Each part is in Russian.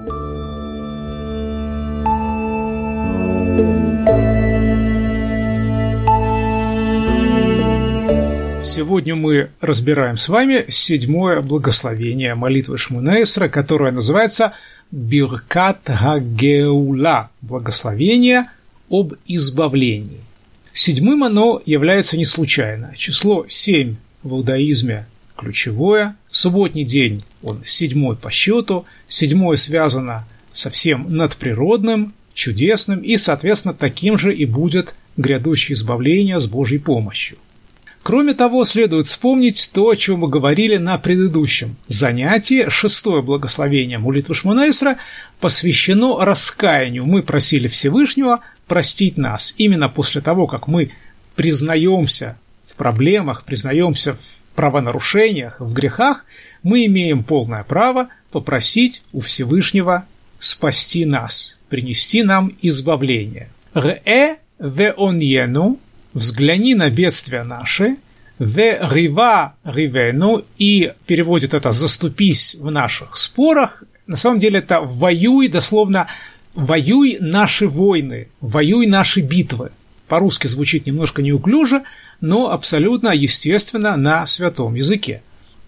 Сегодня мы разбираем с вами 7-е благословение молитвы Шмона Эсра, которое называется Биркат ха-Геула, благословение об избавлении. 7-м оно является не случайно. Число 7 в иудаизме ключевое. Субботний день, он 7-й по счету. 7-е связано со всем надприродным, чудесным, и, соответственно, таким же и будет грядущее избавление с Божьей помощью. Кроме того, следует вспомнить то, о чем мы говорили на предыдущем занятии. 6-е благословение молитвы Шмона Эсра посвящено раскаянию. Мы просили Всевышнего простить нас. Именно после того, как мы признаемся в проблемах, признаемся в правонарушениях, в грехах, мы имеем полное право попросить у Всевышнего спасти нас, принести нам избавление. «Ре веоньену» – «взгляни на бедствия наши», «ве рива ривену» и переводит это «заступись в наших спорах». На самом деле это «воюй», дословно «воюй наши войны», «воюй наши битвы». По-русски звучит немножко неуклюже, но абсолютно естественно на святом языке.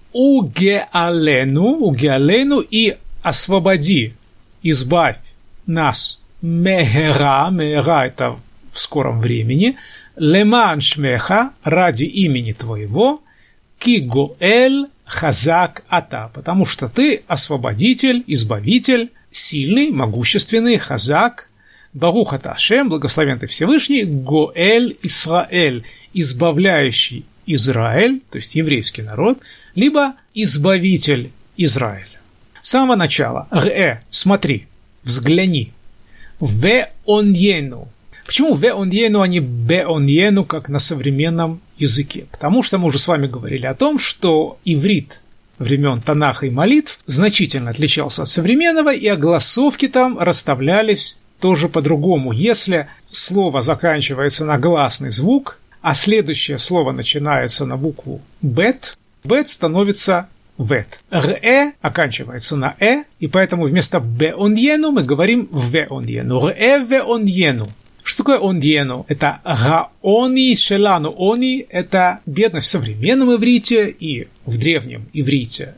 «Угеалену» и «освободи», «избавь нас», «мехера» – это в скором времени, «леман шмеха» – ради имени твоего, «ки гоэль хазак ата» – потому что ты освободитель, избавитель, сильный, могущественный, хазак, барух ата Ашем, благословен ты Всевышний, гоэль Исраэль, избавляющий Израиль, то есть еврейский народ, либо избавитель Израиля. С самого начала, смотри, взгляни, веоньену. Почему веоньену, а не беоньену, как на современном языке? Потому что мы уже с вами говорили о том, что иврит времен Танаха и молитв значительно отличался от современного, и огласовки там расставлялись тоже по-другому. Если слово заканчивается на гласный звук, а следующее слово начинается на букву бет, бет становится вет. Ре оканчивается на и поэтому вместо беоньену мы говорим веоньену. Ре веоньену. Что такое оньену? Это гаони шелану. Они – это бедность в современном иврите и в древнем иврите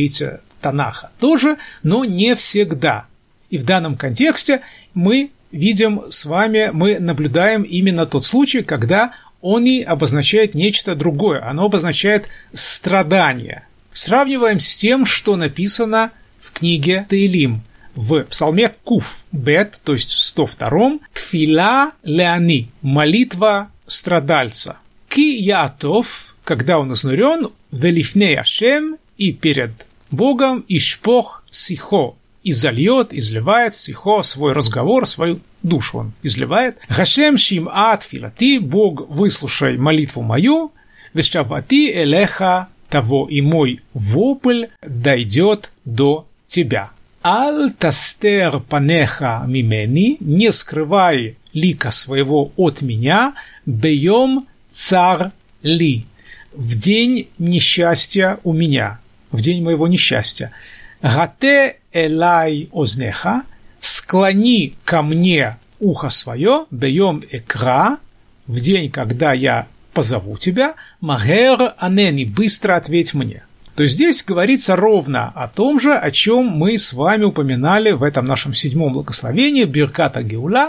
Танаха тоже, но не всегда. И в данном контексте мы видим с вами, мы наблюдаем именно тот случай, когда они обозначает нечто другое. Оно обозначает страдание. Сравниваем с тем, что написано в книге Теилим. В псалме Куф Бет, то есть в 102-м, «Тфила леани» – молитва страдальца. «Ки ятов» – когда он изнурен, «велифней Ашем» – и перед Богом, «ишпох сихо» – и зальет, изливает сихо, свой разговор, свою душу он изливает. «Гашем шим'а тфилати» – Бог, выслушай молитву мою, «вешавати элеха» – того и мой вопль дойдет до тебя. «Аль тастер панеха мимени» – не скрывай лика своего от меня, «бейом цар ли» – в день несчастья у меня, в день моего несчастья. «Гате элай ознеха» – склони ко мне ухо свое, «бейом экра» – в день, когда я позову тебя, «магер анени» – быстро ответь мне. То есть здесь говорится ровно о том же, о чем мы с вами упоминали в этом нашем 7-м благословении, Биркат ха-Геула.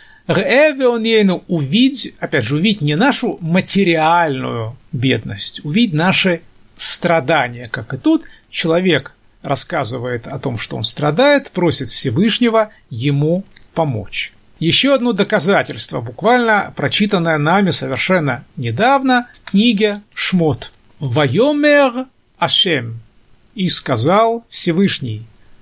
Ре веоньену, увидь, опять же, увидь не нашу материальную бедность, увидь наши страдания. Как и тут, человек рассказывает о том, что он страдает, просит Всевышнего ему помочь. Еще одно доказательство, буквально прочитанное нами совершенно недавно, в книге Шмот. «Вайомер Ашем» – и сказал Всевышний,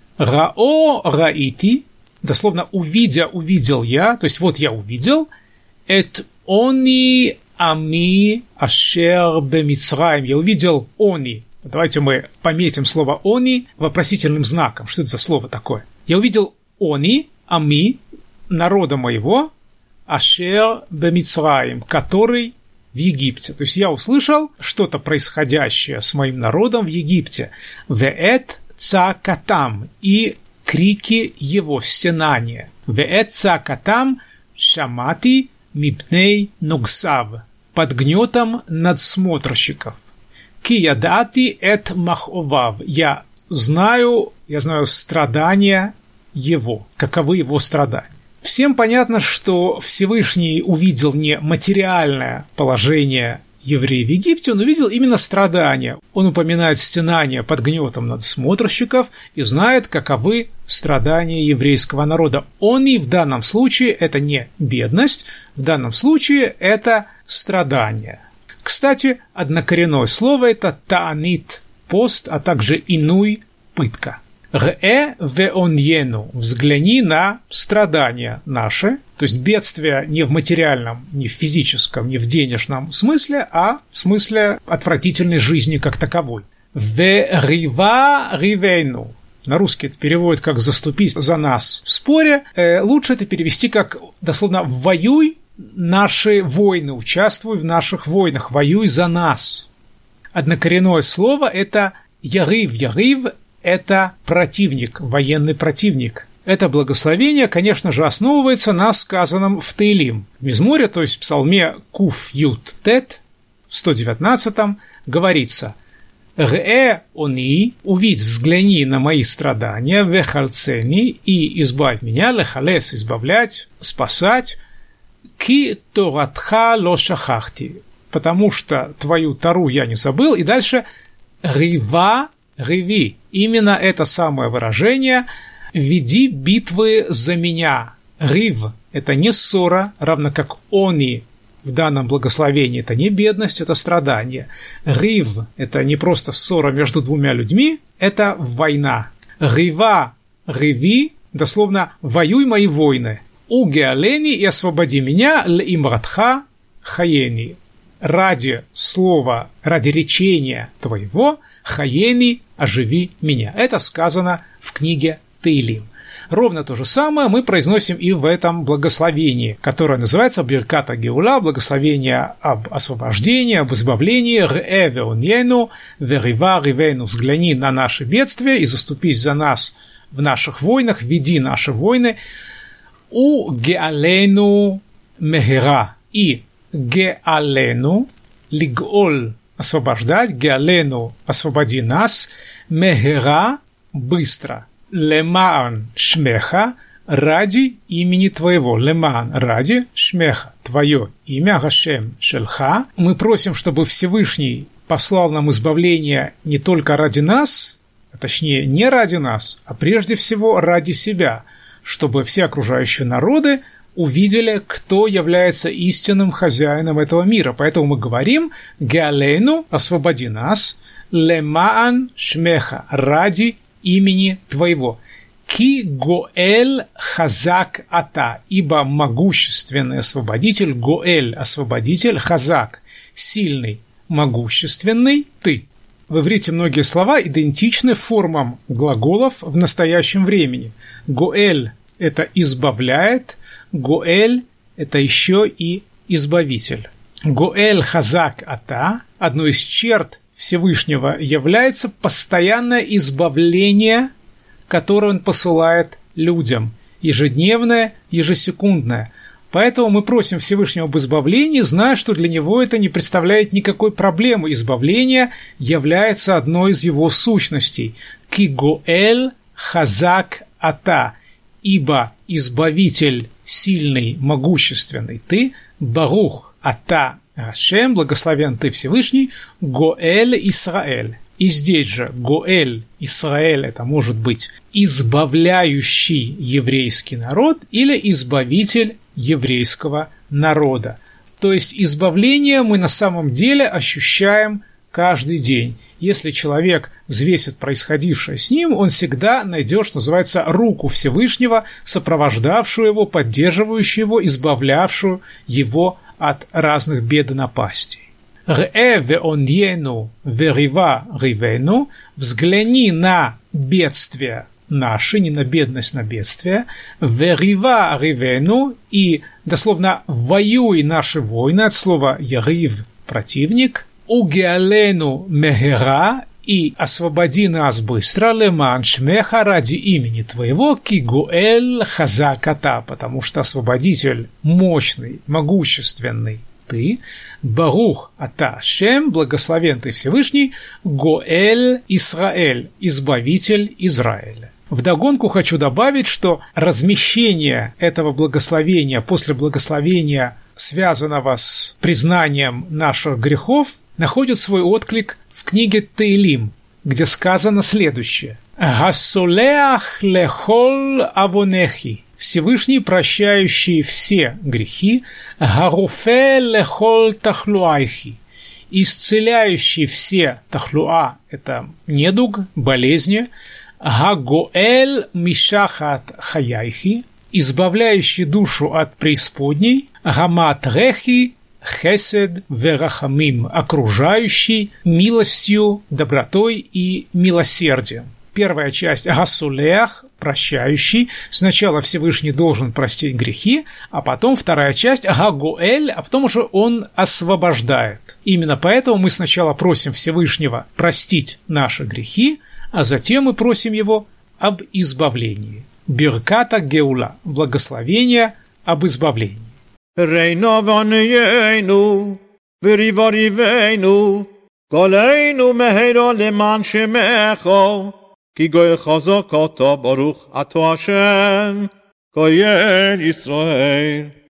«Рао раити», дословно «увидя, увидел я», то есть вот я увидел, «эт они ами ашер бемицраим», я увидел «они». Давайте мы пометим слово «они» вопросительным знаком. Что это за слово такое? Я увидел «они», «ами», народа моего, ашер бемицраим, который в Египте. То есть я услышал что-то происходящее с моим народом в Египте. Веэт цакатам, и крики его, стенания. Веэт цаакатам шамати мипней ногсав, под гнетом надсмотрщиков. Ки ядати эт маховав, я знаю страдания его, каковы его страдания. Всем понятно, что Всевышний увидел не материальное положение евреев в Египте, он увидел именно страдания. Он упоминает стенания под гнетом надсмотрщиков и знает, каковы страдания еврейского народа. Он и в данном случае это не бедность, в данном случае это страдание. Кстати, однокоренное слово это таанит, пост, а также инуй, пытка. Рэ веоньену, взгляни на страдания наши, то есть бедствия не в материальном, не в физическом, не в денежном смысле, а в смысле отвратительной жизни как таковой. Верива ривейну, на русский это переводит как «заступись за нас в споре», лучше это перевести как дословно «воюй наши войны, участвуй в наших войнах, воюй за нас». Однокоренное слово это ярив, ярив – это противник, военный противник. Это благословение, конечно же, основывается на сказанном в Теилим. В Мизморе, то есть в псалме Куф Ют Тет, в 119-м, говорится: «Рэ они, увидь, взгляни на мои страдания, вехальцени, и избавь меня, лехалес, избавлять, спасать, ки торатха ло шахахти, потому что твою Тору я не забыл». И дальше «рива, реви». Именно это самое выражение «веди битвы за меня». Рив – это не ссора, равно как они в данном благословении – это не бедность, это страдание. Рив – это не просто ссора между двумя людьми, это война. Рива, реви – дословно «воюй мои войны». Угеалени и освободи меня л'имратха хаени. Ради слова, ради речения твоего, хаени, оживи меня. Это сказано в книге Теилим. Ровно то же самое мы произносим и в этом благословении, которое называется Биркат ха-Геула, благословение об освобождении, об избавлении. Рэ веоньену, верива ривейну, взгляни на наши бедствия и заступись за нас в наших войнах, веди наши войны. У геалену мехера, и геалену, лиголь, освобождать, геалену, освободи нас, мехера, быстро, лемаан шмеха, ради имени твоего, лемаан, ради шмеха, твое имя, Гашем шельха. Мы просим, чтобы Всевышний послал нам избавление не только ради нас, а точнее не ради нас, а прежде всего ради себя, чтобы все окружающие народы увидели, кто является истинным хозяином этого мира. Поэтому мы говорим «Геалейну, освободи нас», «Лемаан шмеха», ради имени твоего. «Ки гоэль хазак ата», ибо могущественный освободитель, гоэль, освободитель, хазак, сильный, могущественный, ты. В иврите многие слова идентичны формам глаголов в настоящем времени. Гоэль – это избавляет, гоэль – это еще и избавитель. Гоэль хазак ата, одной из черт Всевышнего является постоянное избавление, которое он посылает людям, ежедневное, ежесекундное. Поэтому мы просим Всевышнего об избавлении, зная, что для него это не представляет никакой проблемы. Избавление является одной из его сущностей. «Ки гоэль хазак ата», ибо избавитель сильный, могущественный ты, барух ата Гашем, благословен ты Всевышний, гоэль Исраэль. И здесь же гоэль Исраэль это может быть избавляющий еврейский народ или избавитель еврейского народа. То есть избавление мы на самом деле ощущаем каждый день. Если человек взвесит происходившее с ним, он всегда найдет, что называется, руку Всевышнего, сопровождавшую его, поддерживающую его, избавлявшую его от разных бед и напастей. Рэ веоньену верива ривену, взгляни на бедствия наши, не на бедность, на бедствие, верива ривену, и дословно воюй наши войны, от слова ярив, противник, угеалену мехера, и освободи нас быстро, леман шмеха, ради имени твоего, кигуэль хазаката, потому что освободитель мощный, могущественный ты, барух ата Ашем, благословен ты Всевышний, гоэль Исраэль, избавитель Израиля. Вдогонку хочу добавить, что размещение этого благословения после благословения, связанного с признанием наших грехов, находит свой отклик в книге Теилим, где сказано следующее: «Гасолеах лехол авонехи», Всевышний, прощающий все грехи, «Гаруфе лехол тахлуайхи», исцеляющий все тахлуа – это недуг, болезни, «Гагоэль мишахат хаяйхи», избавляющий душу от преисподней, «Гамат рехи хесед верахамим», окружающий милостью, добротой и милосердием. Первая часть «Гасулеах», прощающий. Сначала Всевышний должен простить грехи, а потом вторая часть «Гагуэль», а потом уже он освобождает. Именно поэтому мы сначала просим Всевышнего простить наши грехи, а затем мы просим его об избавлении. Бирката геула, благословение об избавлении. Рейно ваньейну, вириваривейну, колейну мехейро леман шемехо, כי גואל חזק אתה ברוך אתה השם, גואל ישראל.